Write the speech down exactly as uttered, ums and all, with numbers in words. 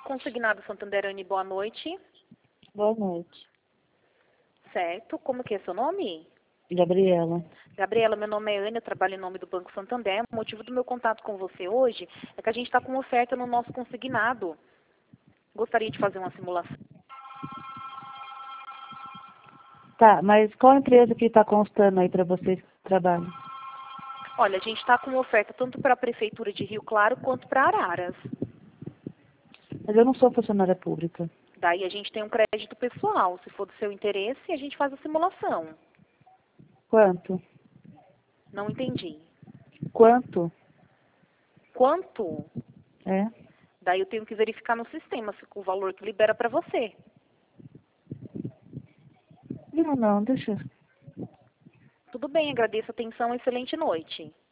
Consignado Santanderani, boa noite. Boa noite. Certo. Como que é seu nome? Gabriela. Gabriela, meu nome é Ana, eu trabalho em nome do Banco Santander. O motivo do meu contato com você hoje é que a gente está com oferta no nosso consignado. Gostaria de fazer uma simulação. Tá, mas qual empresa que está constando aí para vocês que trabalham? Olha, a gente está com oferta tanto para a Prefeitura de Rio Claro quanto para Araras. Mas eu não sou funcionária pública. Daí a gente tem um crédito pessoal. Se for do seu interesse, a gente faz a simulação. Quanto? Não entendi. Quanto? Quanto? É? Daí eu tenho que verificar no sistema se o valor que libera para você. Não, não, deixa. Tudo bem, agradeço a atenção, excelente noite.